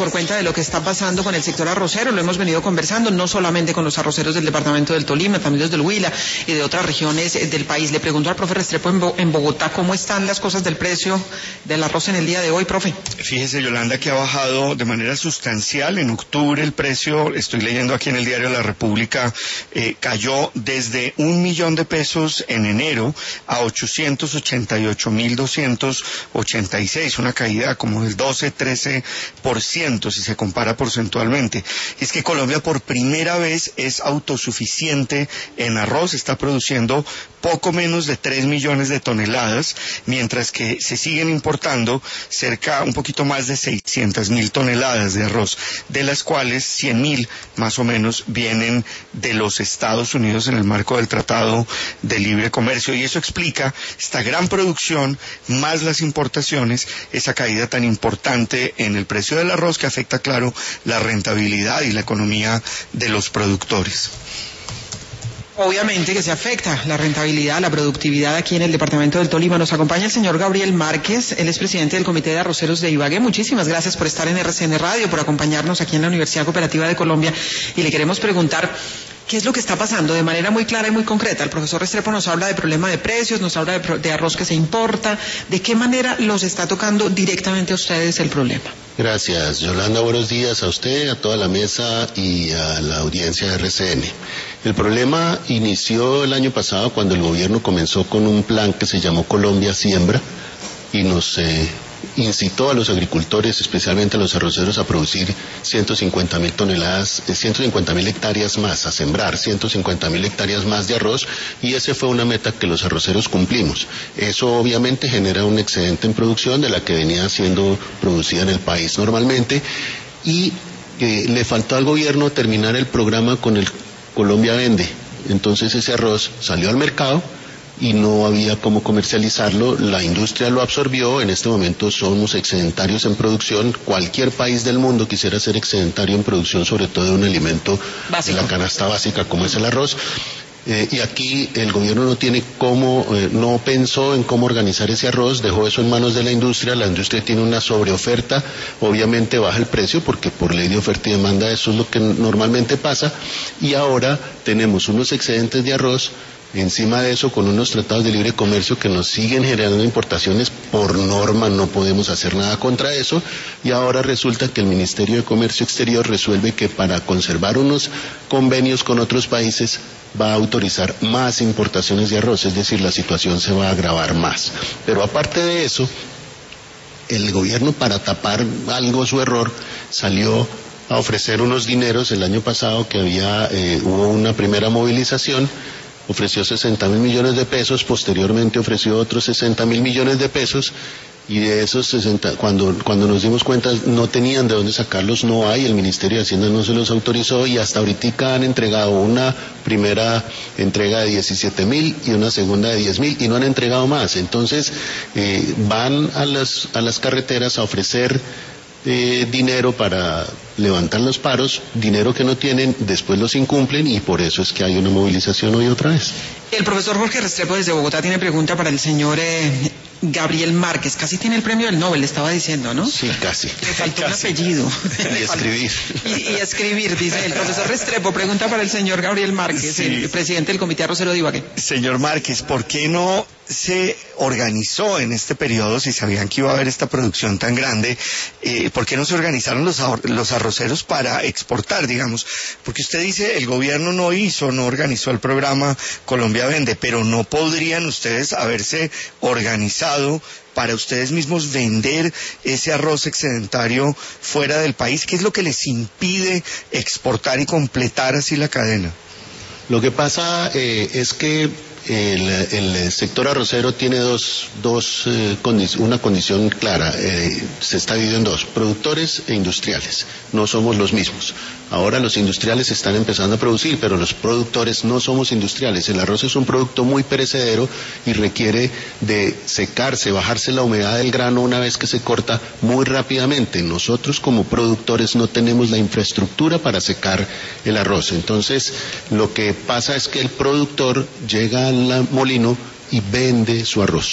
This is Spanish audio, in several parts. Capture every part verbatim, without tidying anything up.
por cuenta de lo que está pasando con el sector arrocero. Lo hemos venido conversando, no solamente con los arroceros del departamento del Tolima, también los del Huila y de otras regiones del país. Le pregunto al profe Restrepo en, Bo en Bogotá, ¿cómo están las cosas del precio del arroz en el día de hoy, profe? Fíjese, Yolanda, que ha bajado de manera sustancial. En octubre el precio, estoy leyendo aquí en el diario La República, eh, cayó desde un millón de pesos en enero a ochocientos ochenta y ocho mil doscientos ochenta y seis, una caída como del doce, trece por ciento si se compara porcentualmente. Es que Colombia por primera vez es autosuficiente en arroz, está produciendo poco menos de tres millones de toneladas, mientras que se siguen importando cerca, un poquito más de seiscientas mil toneladas de arroz, de las cuales cien mil más o menos vienen de los Estados Unidos en el marco del Tratado de Libre Comercio, y eso explica esta gran producción más las importaciones, esa caída tan importante en el precio del arroz que afecta, claro, la rentabilidad y la economía de los productores. Obviamente que se afecta la rentabilidad, la productividad aquí en el departamento del Tolima. Nos acompaña el señor Gabriel Márquez, él es presidente del Comité de Arroceros de Ibagué. Muchísimas gracias por estar en R C N Radio, por acompañarnos aquí en la Universidad Cooperativa de Colombia, y le queremos preguntar ¿qué es lo que está pasando de manera muy clara y muy concreta? El profesor Restrepo nos habla de problema de precios, nos habla de, de arroz que se importa. ¿De qué manera los está tocando directamente a ustedes el problema? Gracias, Yolanda. Buenos días a usted, a toda la mesa y a la audiencia de R C N. El problema inició el año pasado cuando el gobierno comenzó con un plan que se llamó Colombia Siembra y nos eh, incitó a los agricultores, especialmente a los arroceros, a producir ciento cincuenta mil toneladas, ciento cincuenta mil hectáreas más, a sembrar ciento cincuenta mil hectáreas más de arroz, y esa fue una meta que los arroceros cumplimos. Eso obviamente genera un excedente en producción de la que venía siendo producida en el país normalmente, y eh, le faltó al gobierno terminar el programa con el Colombia Vende. Entonces ese arroz salió al mercado y no había cómo comercializarlo, la industria lo absorbió. En este momento somos excedentarios en producción. Cualquier país del mundo quisiera ser excedentario en producción, sobre todo de un alimento básico, de la canasta básica como es el arroz. Eh, y aquí el gobierno no tiene cómo, eh, no pensó en cómo organizar ese arroz, dejó eso en manos de la industria. La industria tiene una sobreoferta, obviamente baja el precio porque por ley de oferta y demanda eso es lo que normalmente pasa, y ahora tenemos unos excedentes de arroz. Encima de eso, con unos tratados de libre comercio que nos siguen generando importaciones, por norma no podemos hacer nada contra eso, y ahora resulta que el Ministerio de Comercio Exterior resuelve que para conservar unos convenios con otros países va a autorizar más importaciones de arroz, es decir, la situación se va a agravar más. Pero aparte de eso, el gobierno, para tapar algo su error, salió a ofrecer unos dineros el año pasado que había, eh, hubo una primera movilización. Ofreció sesenta mil millones de pesos, posteriormente ofreció otros sesenta mil millones de pesos, y de esos sesenta, cuando, cuando nos dimos cuenta no tenían de dónde sacarlos, no hay, el Ministerio de Hacienda no se los autorizó, y hasta ahorita han entregado una primera entrega de diecisiete mil y una segunda de diez mil, y no han entregado más. Entonces eh, van a las, a las carreteras a ofrecer Eh, dinero para levantar los paros, dinero que no tienen, después los incumplen, y por eso es que hay una movilización hoy otra vez. El profesor Jorge Restrepo desde Bogotá tiene pregunta para el señor eh, Gabriel Márquez. Casi tiene el premio del Nobel, le estaba diciendo, ¿no? Sí, casi. Le faltó casi. un apellido. Y escribir. Y, y escribir, dice el profesor Restrepo. Pregunta para el señor Gabriel Márquez, sí, el presidente del Comité Arrocero de Ibagué. Señor Márquez, ¿por qué no se organizó en este periodo, si sabían que iba a haber esta producción tan grande, eh, por qué no se organizaron los, los arroceros para exportar, digamos? Porque usted dice, el gobierno no hizo, no organizó el programa Colombia Vende, pero ¿no podrían ustedes haberse organizado para ustedes mismos vender ese arroz excedentario fuera del país? ¿Qué es lo que les impide exportar y completar así la cadena? Lo que pasa eh, es que El, el sector arrocero tiene dos, dos eh, condi- una condición clara, eh, se está dividido en dos, productores e industriales, no somos los mismos. Ahora los industriales están empezando a producir, pero los productores no somos industriales. El arroz es un producto muy perecedero y requiere de secarse, bajarse la humedad del grano una vez que se corta muy rápidamente. Nosotros como productores no tenemos la infraestructura para secar el arroz. Entonces lo que pasa es que el productor llega al molino y vende su arroz.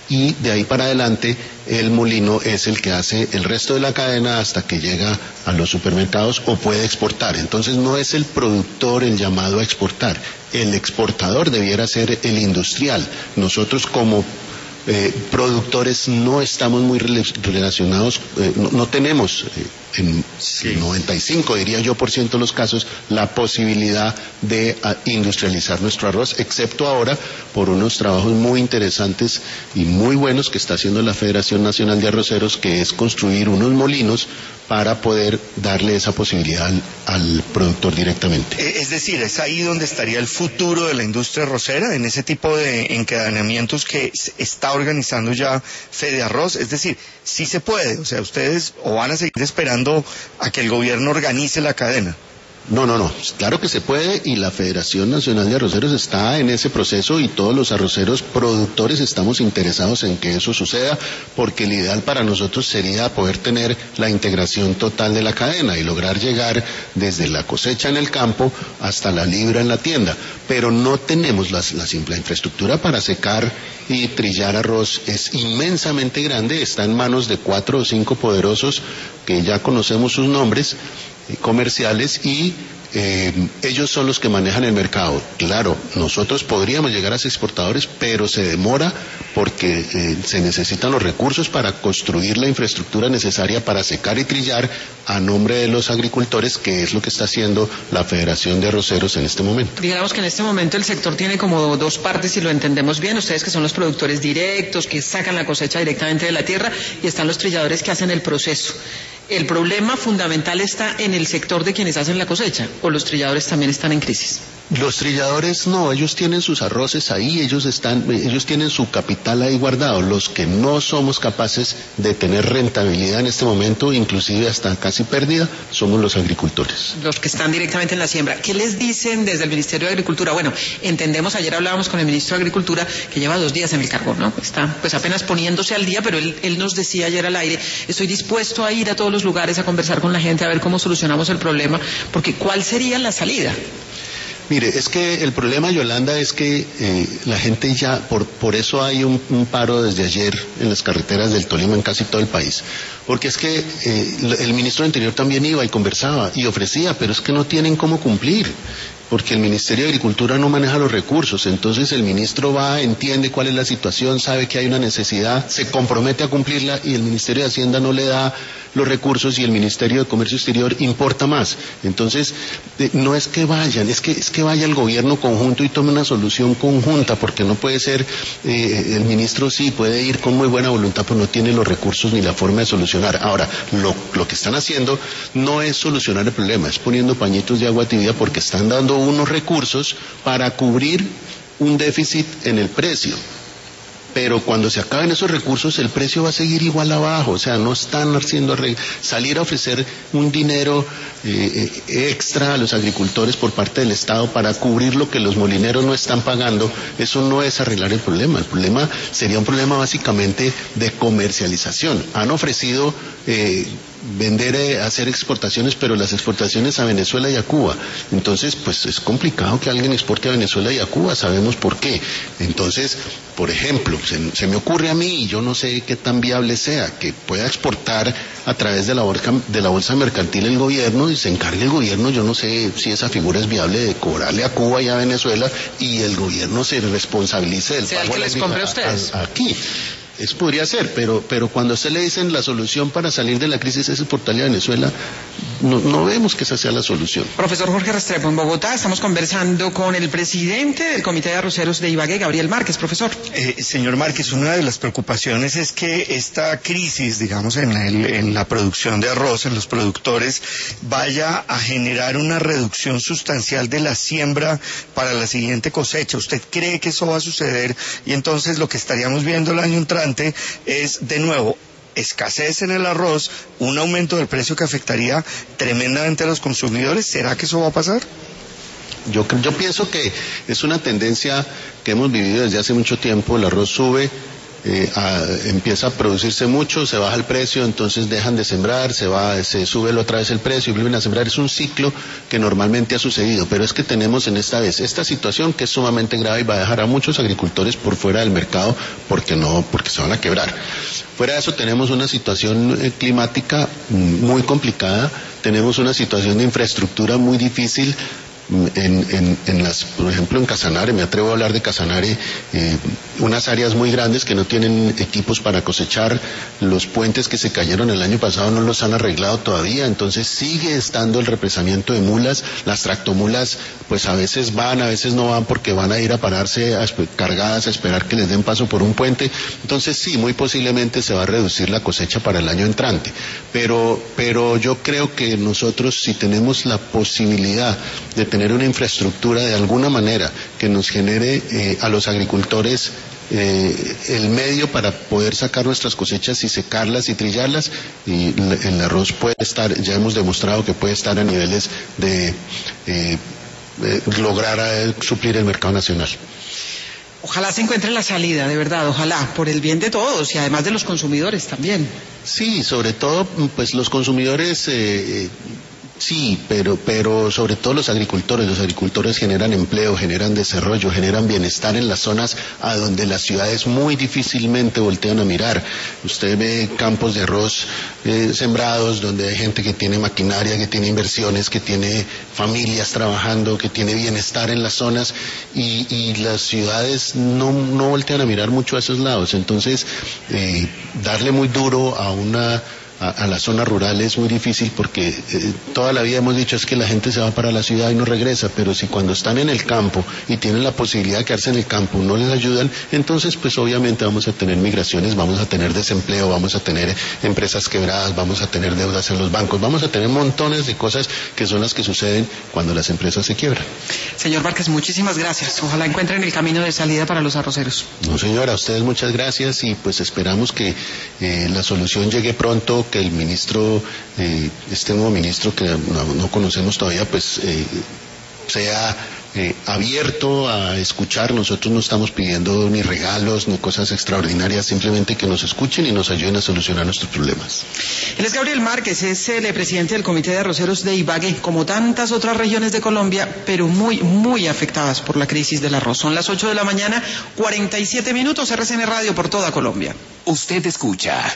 y de ahí para adelante el molino es el que hace el resto de la cadena hasta que llega a los supermercados o puede exportar. Entonces no es el productor el llamado a exportar, el exportador debiera ser el industrial. Nosotros como Eh, productores no estamos muy relacionados, eh, no, no tenemos eh, en sí. noventa y cinco diría yo por ciento de los casos la posibilidad de a, industrializar nuestro arroz, excepto ahora por unos trabajos muy interesantes y muy buenos que está haciendo la Federación Nacional de Arroceros, que es construir unos molinos para poder darle esa posibilidad al, al productor directamente. Es decir, es ahí donde estaría el futuro de la industria arrocera, en ese tipo de encadenamientos que está organizando ya Fede Arroz. Es decir, sí se puede, o sea, ustedes o van a seguir esperando a que el gobierno organice la cadena. No, no, no, claro que se puede, y la Federación Nacional de Arroceros está en ese proceso y todos los arroceros productores estamos interesados en que eso suceda, porque el ideal para nosotros sería poder tener la integración total de la cadena y lograr llegar desde la cosecha en el campo hasta la libra en la tienda, pero no tenemos la, la simple infraestructura para secar y trillar arroz. Es inmensamente grande, está en manos de cuatro o cinco poderosos que ya conocemos sus nombres comerciales y eh, ellos son los que manejan el mercado. Claro, nosotros podríamos llegar a ser exportadores, pero se demora porque eh, se necesitan los recursos para construir la infraestructura necesaria para secar y trillar a nombre de los agricultores, que es lo que está haciendo la Federación de Arroceros en este momento. Digamos que en este momento el sector tiene como dos partes, si lo entendemos bien. Ustedes, que son los productores directos, que sacan la cosecha directamente de la tierra, y están los trilladores que hacen el proceso. ¿El problema fundamental está en el sector de quienes hacen la cosecha, o los trilladores también están en crisis? Los trilladores no, ellos tienen sus arroces ahí, ellos están, ellos tienen su capital ahí guardado. Los que no somos capaces de tener rentabilidad en este momento, inclusive hasta casi pérdida, somos los agricultores. Los que están directamente en la siembra. ¿Qué les dicen desde el Ministerio de Agricultura? Bueno, entendemos, ayer hablábamos con el Ministro de Agricultura, que lleva dos días en el cargo, ¿no? Está pues apenas poniéndose al día, pero él, él nos decía ayer al aire, estoy dispuesto a ir a todos los lugares a conversar con la gente, a ver cómo solucionamos el problema, porque ¿cuál sería la salida? Mire, es que el problema, Yolanda, es que eh, la gente ya, por, por eso hay un, un paro desde ayer en las carreteras del Tolima, en casi todo el país, porque es que eh, el ministro del Interior también iba y conversaba y ofrecía, pero es que no tienen cómo cumplir, porque el Ministerio de Agricultura no maneja los recursos. Entonces el ministro va, entiende cuál es la situación, sabe que hay una necesidad, se compromete a cumplirla, y el Ministerio de Hacienda no le da los recursos y el Ministerio de Comercio Exterior importa más. Entonces eh, no es que vayan, es que, es que vaya el gobierno conjunto y tome una solución conjunta, porque no puede ser, eh, el ministro sí puede ir con muy buena voluntad, pero no tiene los recursos ni la forma de solucionar. Ahora, lo, lo que están haciendo no es solucionar el problema, es poniendo pañitos de agua tibia, porque están dando unos recursos para cubrir un déficit en el precio. Pero cuando se acaben esos recursos, el precio va a seguir igual abajo. O sea, no están haciendo salir a ofrecer un dinero eh, extra a los agricultores por parte del Estado para cubrir lo que los molineros no están pagando. Eso no es arreglar el problema. El problema sería un problema básicamente de comercialización. Han ofrecido eh, vender, eh, hacer exportaciones, pero las exportaciones a Venezuela y a Cuba. Entonces, pues es complicado que alguien exporte a Venezuela y a Cuba, sabemos por qué. Entonces, por ejemplo, se, se me ocurre a mí, y yo no sé qué tan viable sea, que pueda exportar a través de la, bolsa, de la bolsa mercantil el gobierno, y se encargue el gobierno, yo no sé si esa figura es viable, de cobrarle a Cuba y a Venezuela, y el gobierno se responsabilice del sea pago el que les compre a ustedes. A, a, aquí. Eso podría ser, pero, pero cuando a usted le dicen la solución para salir de la crisis es exportarle a Venezuela, no, no vemos que esa sea la solución. Profesor Jorge Restrepo, en Bogotá, estamos conversando con el presidente del Comité de Arroceros de Ibagué, Gabriel Márquez. Profesor. Eh, señor Márquez, una de las preocupaciones es que esta crisis, digamos, en, el, en la producción de arroz, en los productores, vaya a generar una reducción sustancial de la siembra para la siguiente cosecha. ¿Usted cree que eso va a suceder? Y entonces lo que estaríamos viendo el año entrante es, de nuevo, escasez en el arroz, un aumento del precio que afectaría tremendamente a los consumidores. ¿Será que eso va a pasar? Yo, yo pienso que es una tendencia que hemos vivido desde hace mucho tiempo. El arroz sube eh, a, empieza a producirse mucho, se baja el precio, entonces dejan de sembrar, se va, se sube otra vez el precio y vuelven a sembrar. Es un ciclo que normalmente ha sucedido, pero es que tenemos en esta vez esta situación que es sumamente grave y va a dejar a muchos agricultores por fuera del mercado porque no, porque se van a quebrar. Fuera de eso tenemos una situación eh, climática muy complicada, tenemos una situación de infraestructura muy difícil. En, en, en las, por ejemplo en Casanare, me atrevo a hablar de Casanare, eh, unas áreas muy grandes que no tienen equipos para cosechar, los puentes que se cayeron el año pasado no los han arreglado todavía, entonces sigue estando el represamiento de mulas, las tractomulas pues a veces van, a veces no van porque van a ir a pararse a, cargadas a esperar que les den paso por un puente, entonces sí, muy posiblemente se va a reducir la cosecha para el año entrante, pero, pero yo creo que nosotros si tenemos la posibilidad de tener tener una infraestructura de alguna manera que nos genere eh, a los agricultores eh, el medio para poder sacar nuestras cosechas y secarlas y trillarlas, y el arroz puede estar, ya hemos demostrado que puede estar a niveles de eh, eh, lograr eh, suplir el mercado nacional. Ojalá se encuentre la salida, de verdad, ojalá, por el bien de todos y además de los consumidores también. Sí, sobre todo, pues los consumidores... Eh, Sí, pero, pero sobre todo los agricultores, los agricultores generan empleo, generan desarrollo, generan bienestar en las zonas a donde las ciudades muy difícilmente voltean a mirar. Usted ve campos de arroz eh, sembrados donde hay gente que tiene maquinaria, que tiene inversiones, que tiene familias trabajando, que tiene bienestar en las zonas y, y las ciudades no, no voltean a mirar mucho a esos lados. Entonces, eh, darle muy duro a una... A, a la zona rural es muy difícil porque eh, toda la vida hemos dicho es que la gente se va para la ciudad y no regresa, pero si cuando están en el campo y tienen la posibilidad de quedarse en el campo no les ayudan, entonces pues obviamente vamos a tener migraciones, vamos a tener desempleo, vamos a tener empresas quebradas, vamos a tener deudas en los bancos, vamos a tener montones de cosas que son las que suceden cuando las empresas se quiebran. Señor Márquez, muchísimas gracias. Ojalá encuentren el camino de salida para los arroceros. No, señora, a ustedes muchas gracias y pues esperamos que eh, la solución llegue pronto, que el ministro, eh, este nuevo ministro que no, no conocemos todavía, pues eh, sea eh, abierto a escuchar. Nosotros no estamos pidiendo ni regalos ni cosas extraordinarias, simplemente que nos escuchen y nos ayuden a solucionar nuestros problemas. Él es Gabriel Márquez, es el presidente del Comité de Arroceros de Ibagué, como tantas otras regiones de Colombia, pero muy, muy afectadas por la crisis del arroz. Son las ocho de la mañana, cuarenta y siete minutos, R C N Radio por toda Colombia. Usted escucha